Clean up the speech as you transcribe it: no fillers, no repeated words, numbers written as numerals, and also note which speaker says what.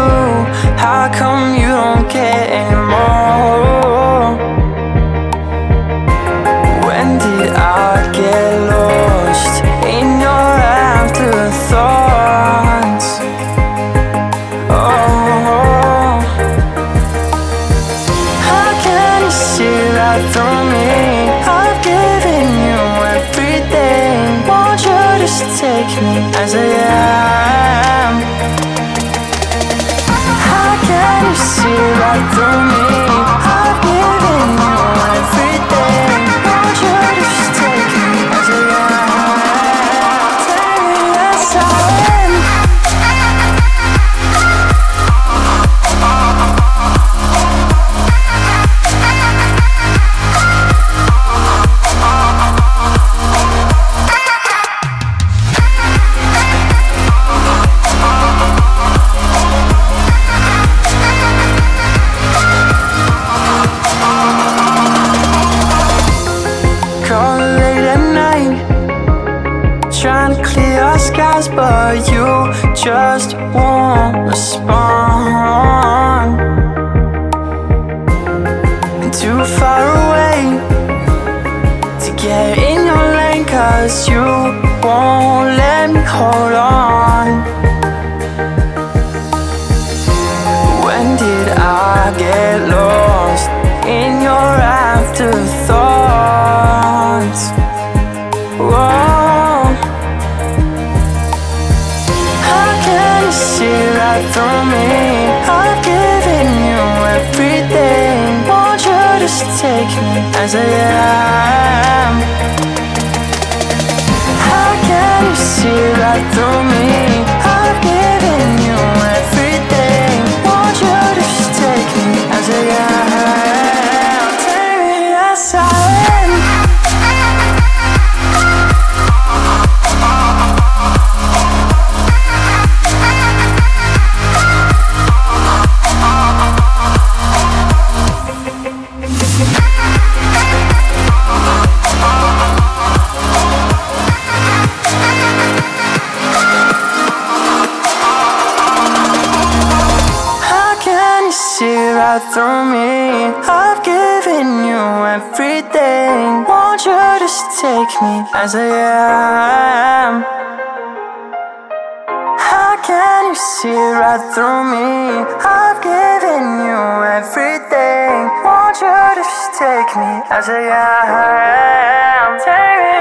Speaker 1: How come you don't care anymore? When did I get lost in your afterthoughts? Oh, how can you see right through me? I've given you everything. Won't you just take me as I am? How can you see right through me? I've given you everything. Won't you just take me as I am? Take me as I am. Call late at night, trying to clear our skies, but you just won't respond. I'm too far away to get in your lane, 'cause you won't let me hold on. When did I get lost in your afterthoughts? Whoa. How can you see right through me? I've given you everything. Won't you just take me as I am? How can you see right through me? I've given you everything. Won't you just take me as I am? Take me as I am. See right through me. I've given you everything. Won't you just take me as I am? How can you see right through me? I've given you everything. Won't you just take me as I am? Take me